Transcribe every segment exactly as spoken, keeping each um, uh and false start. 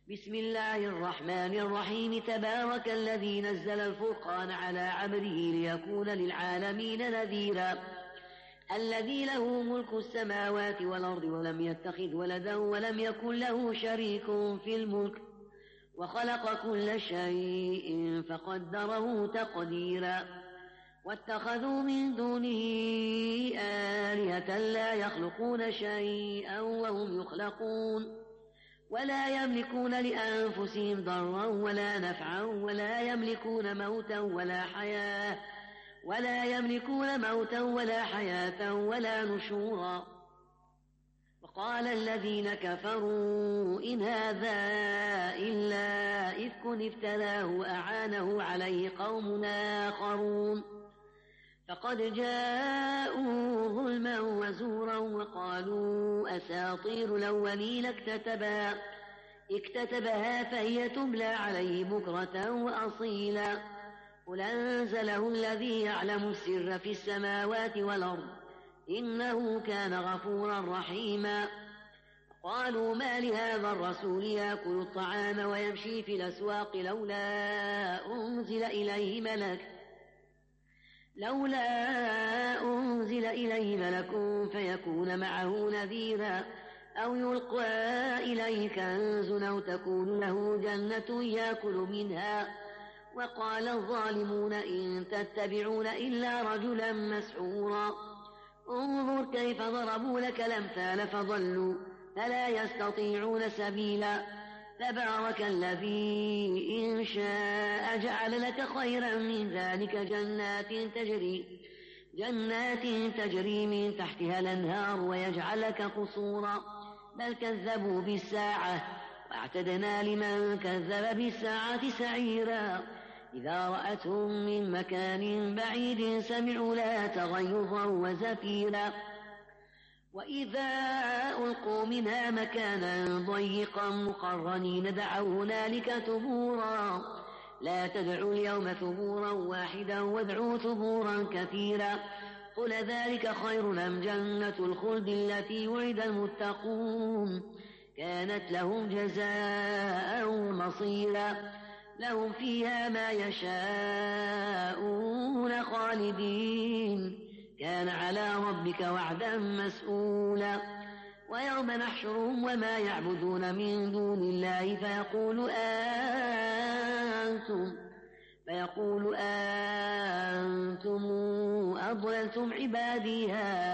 بسم الله الرحمن الرحيم. تبارك الذي نزل الفرقان على عبده ليكون للعالمين نذيرا. الذي له ملك السماوات والأرض ولم يتخذ ولدا ولم يكن له شريك في الملك وخلق كل شيء فقدره تقديرا. واتخذوا من دونه آلهة لا يخلقون شيئا وهم يخلقون ولا يملكون لأنفسهم ضرا ولا نفعا ولا يملكون موتا ولا حياة ولا يملكون موتا ولا حياة ولا نشورا. وقال الذين كفروا إن هذا إلا إفك افتراه أعانه عليه قوم آخرون فقد جاءوا ظلما وزورا وقالوا أساطير الأولين اكتتبها اكتتبها فهي تملى عليه بكرة وأصيلا. قل أنزله الذي يعلم السر في السماوات والأرض إنه كان غفورا رحيما. قالوا ما لهذا الرسول يأكل الطعام ويمشي في الأسواق لولا أنزل إليه ملك لولا أنزل إليه ملك فيكون معه نذيرا أو يلقى إليه كنز أو تكون له جنة يأكل منها. وقال الظالمون إن تتبعون إلا رجلا مسحورا. انظر كيف ضربوا لك الأمثال فضلوا فلا يستطيعون سبيلا. تبارك الذي إن شاء جعل لك خيرا من ذلك جنات تجري جنات تجري من تحتها الأنهار ويجعل لك قصورا. بل كذبوا بالساعة واعتدنا لمن كذب بالساعة سعيرا. إذا رأتهم من مكان بعيد سمعوا لها تغيظا وزفيرا. وإذا ألقوا منها مكانا ضيقا مقرنين دعوا هنالك ثبورا. لا تدعوا اليوم ثبورا واحدا وادعوا ثبورا كثيرا. قل ذلك خير أم جنة الخلد التي وعد المتقون كانت لهم جزاء ومصيرا. لهم فيها ما يشاءون خالدين كان على ربك وعدا مسئولا. ويوم نحشرهم وما يعبدون من دون الله فيقول أنتم فيقول أنتم أضللتم عبادي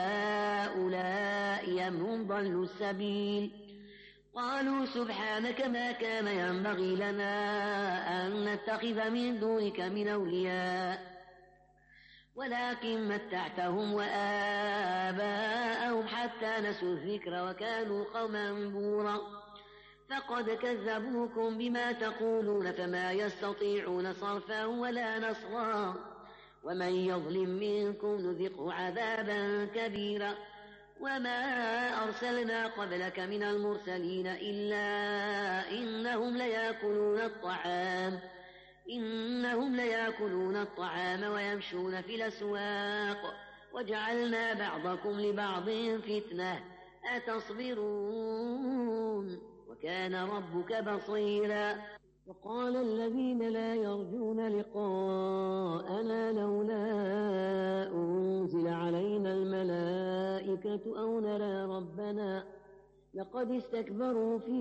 هؤلاء أم هم ضلوا السبيل. قالوا سبحانك ما كان ينبغي لنا أن نتخذ من دونك من أولياء ولكن متعتهم وآباءهم حتى نسوا الذكر وكانوا قوما بورا. فقد كذبوكم بما تقولون فما يستطيعون صرفا ولا نصرا. ومن يظلم منكم نذقه عذابا كبيرا. وما أرسلنا قبلك من المرسلين إلا إنهم ليأكلون الطعام إنهم ليأكلون الطعام ويمشون في الأسواق وجعلنا بعضكم لبعض فتنة أتصبرون وكان ربك بصيرا. وقال الذين لا يرجون لقاءنا لولا أنزل علينا الملائكة أو نرى ربنا لقد استكبروا في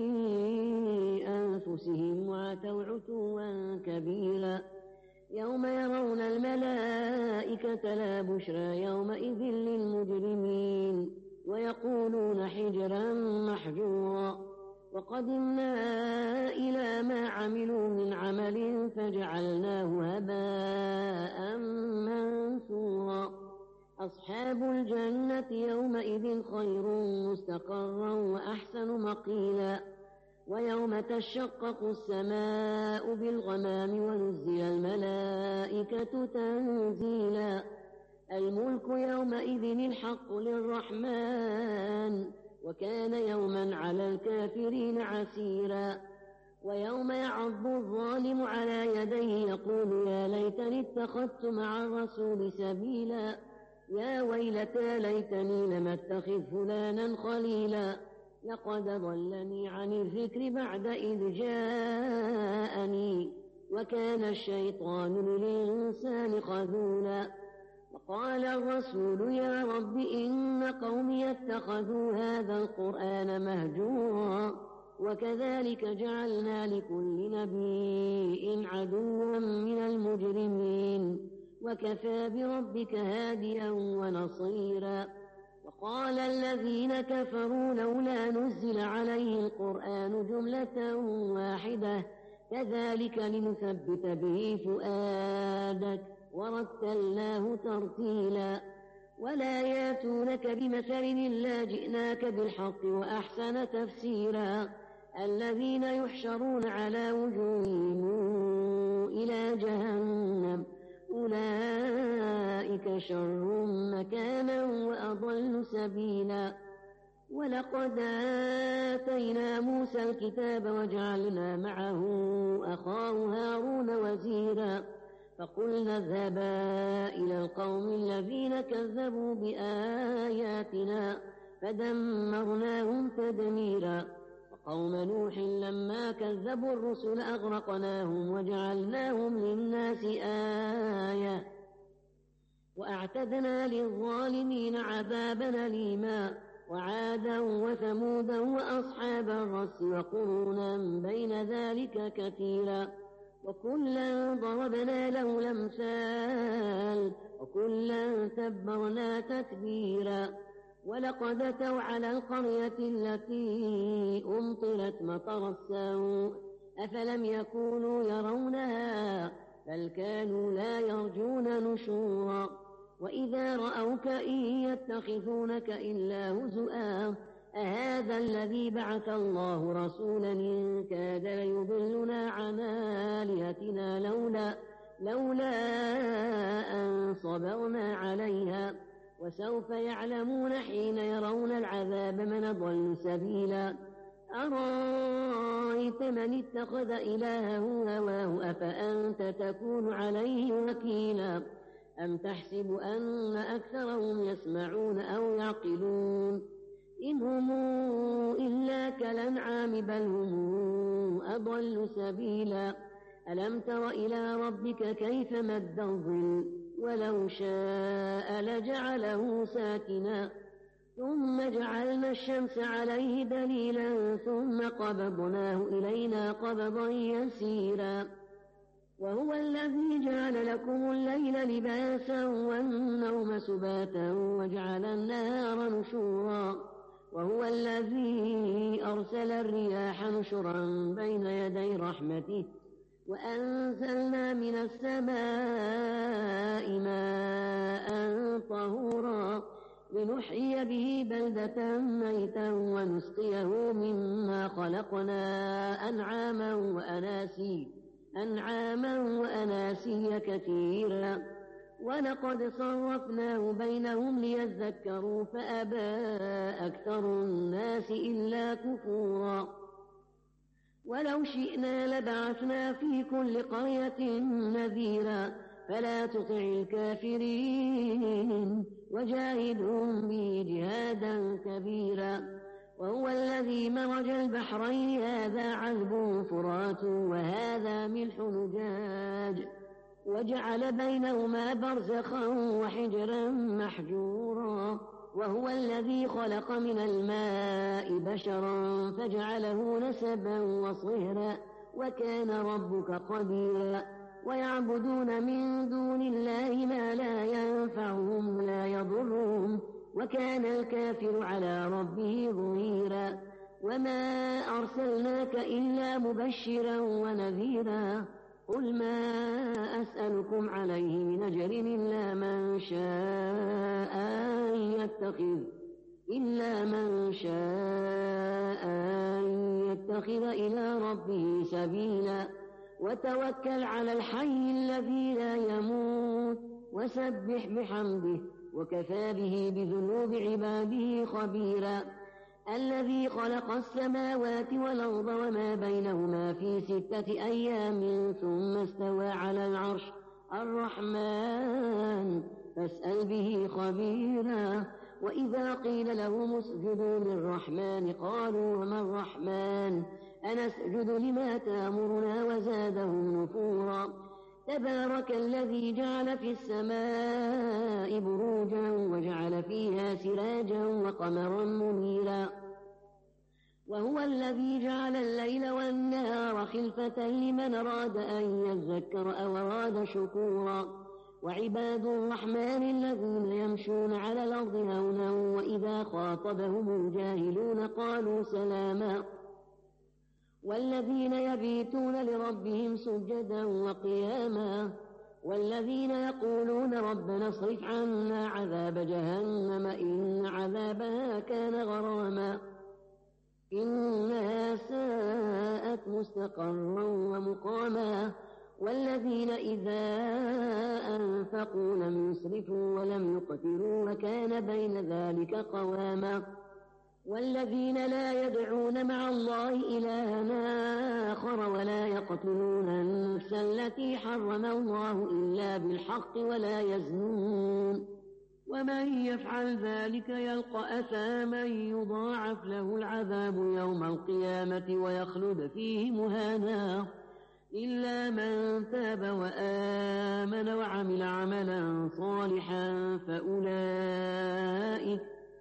أنفسهم وعتوا عتوا كبيرا. يوم يرون الملائكة لا بشرى يومئذ للمجرمين ويقولون حجرا محجورا. وقدمنا إلى ما عملوا من عمل فجعلناه هباء منثورا. أصحاب الجنة يومئذ خير مستقرا وأحسن مقيلا. ويوم تشقق السماء بالغمام ونزل الملائكة تنزيلا. الملك يومئذ الحق للرحمن وكان يوما على الكافرين عسيرا. ويوم يعض الظالم على يديه يقول يا ليتني اتخذت مع الرسول سبيلا. يا ويلتى ليتني لم اتخذ فلانا خليلا لقد ضلني عن الذكر بعد إذ جاءني وكان الشيطان للإنسان خذولا وقال الرسول يا رب إن قومي اتخذوا هذا القرآن مهجورا وكذلك جعلنا لكل نبي عدوا من المجرمين وكفى بربك هاديا ونصيرا وقال الذين كفروا لولا نزل عليه القرآن جملة واحدة كذلك لنثبت به فؤادك ورتلناه ترتيلا ولا ياتونك بمثل إلا جئناك بالحق وأحسن تفسيرا الذين يحشرون على وجوههم إلى جهنم أولئك شر مكانا وأضل سبيلا ولقد آتينا موسى الكتاب وجعلنا معه أخاه هارون وزيرا فقلنا اذهبا إلى القوم الذين كذبوا بآياتنا فدمرناهم تدميرا وقوم نوح لما كذبوا الرسل أغرقناهم وجعلناهم للناس آية وأعتدنا للظالمين عذابا أليما وعادا وثمودا وأصحاب الرس وقرونا بين ذلك كثيرا وكلا ضربنا له الأمثال وكلا تبرنا تتبيرا ولقد أتوا على القرية التي أمطرت مطر السوء أفلم يكونوا يرونها بل كانوا لا يرجون نشورا وإذا رأوك إن يتخذونك إلا هزؤا أهذا الذي بعث الله رسولا إن كاد ليضلنا عن آلهتنا لولا, لولا أن صبرنا عليها وسوف يعلمون حين يرون العذاب من ضل سبيلا أرأيت من اتخذ إلهه هواه أفأنت تكون عليه وكيلا أم تحسب أن أكثرهم يسمعون أو يعقلون إن هم إلا كالأنعام بل هم أضل سبيلا ألم تر إلى ربك كيف مد الظل ولو شاء لجعله ساكنا ثم جعلنا الشمس عليه دليلا ثم قبضناه إلينا قبضا يسيرا وهو الذي جعل لكم الليل لباسا والنوم سباتا وجعل النهار نشورا وهو الذي أرسل الرياح نشرا بين يدي رحمته وأنزلنا من السماء ماء طهورا لنحيي به بلدة ميتا ونسقيه مما خلقنا أنعاما وأناسيا أنعاما وأناسيا كثيرا ولقد صرفناه بينهم ليذكروا فأبى أكثر الناس إلا كفورا ولو شئنا لبعثنا في كل قرية نذيرا فلا تطع الكافرين وجاهدهم به جهادا كبيرا وهو الذي مرج البحرين هذا عذب فرات وهذا ملح نجاج وجعل بينهما برزخا وحجرا محجورا وهو الذي خلق من الماء بشرا فجعله نسبا وصهرا وكان ربك قديرا ويعبدون من دون الله ما لا ينفعهم لا يضرهم وكان الكافر على ربه ظهيرا وما أرسلناك إلا مبشرا ونذيرا قل ما أسألكم عليه من أجر إلا من شاء أن يتخذ إلا من شاء أن يتخذ إلى ربه سبيلا وتوكل على الحي الذي لا يموت وسبح بحمده وكفى به بذنوب عباده خبيرا الذي خلق السماوات والأرض وما بينهما في ستة أيام ثم استوى على العرش الرحمن فاسأل به خبيرا وإذا قيل لهم اسجدوا للرحمن قالوا وما الرحمن أنسجد لما تأمرنا وزادهم نفورا تبارك الذي جعل في السماء بروجا وجعل فيها سراجا وقمرا منيرا وهو الذي جعل الليل والنهار خلفة لمن أراد أن يذكر أو أراد شكورا وعباد الرحمن الذين يمشون على الأرض هونا وإذا خاطبهم الجاهلون قالوا سلاما والذين يبيتون لربهم سجدا وقياما والذين يقولون ربنا اصرف عنا عذاب جهنم إن عذابها كان غراما إنها ساءت مستقرا ومقاما والذين إذا أنفقوا لم يسرفوا ولم يقتروا وكان بين ذلك قواما والذين لا يدعون مع الله إلها آخر ولا يقتلون النفس التي حرم الله إلا بالحق ولا يزنون ومن يفعل ذلك يلقى أثاما يضاعف له العذاب يوم القيامة ويخلد فيه مهانا إلا من تاب وآمن وعمل عملا صالحا فأولئك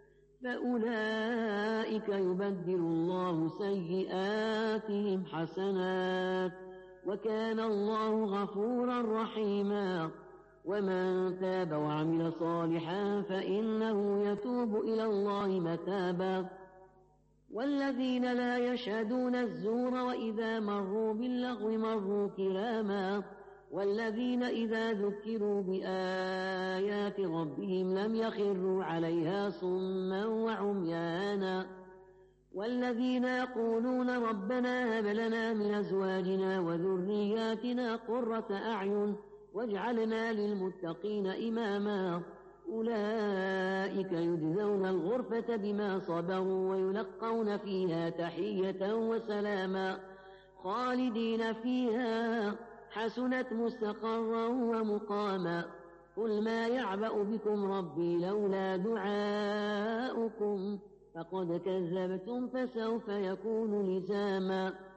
فأولئك يبدل الله سيئاتهم حسنات وكان الله غفورا رحيما ومن تاب وعمل صالحا فإنه يتوب إلى الله متابا والذين لا يشهدون الزور وإذا مروا باللغو مروا كراما والذين إذا ذكروا بآيات ربهم لم يخروا عليها صما وعميانا والذين يقولون ربنا هب لنا من أزواجنا وذرياتنا قرة أعين واجعلنا للمتقين إماما أولئك يجزون الغرفة بما صبروا ويلقون فيها تحية وسلاما خالدين فيها حسنت مستقرا ومقاما قل ما يعبأ بكم ربي لولا دعاؤكم فقد كذبتم فسوف يكون لزاما